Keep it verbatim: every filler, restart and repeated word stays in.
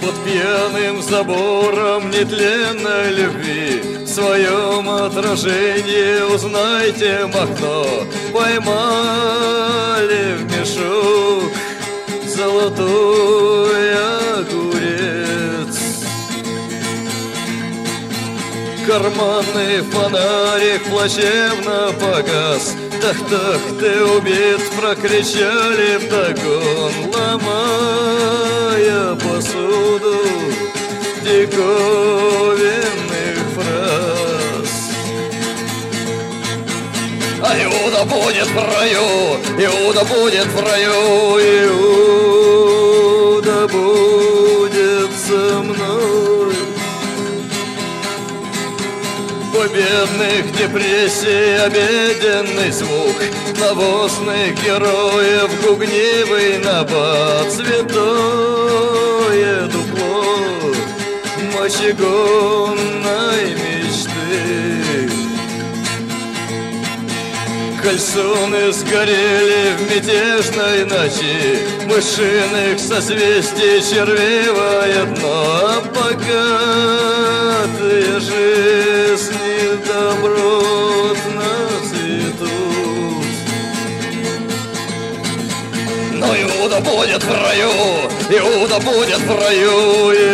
Под пьяным забором нетленной любви в своем отражении узнайте Махно. Поймали в мешок золотой огурец. Карманный фонарик плачевно погас. Тах-тах, ты убит, прокричали вдогон, ломая посуду диковинных фраз. А Иуда будет в раю, Иуда будет в раю, Иуда будет со мной. Победных депрессий обеденный звук, навозных героев гугнивый набат, святое дупло мочегонной мечты. Кальсоны сгорели в мятежной ночи, мышиных созвездий червивое дно, а богатые жизни добротно цветут. Но Иуда будет в раю, Иуда будет в раю,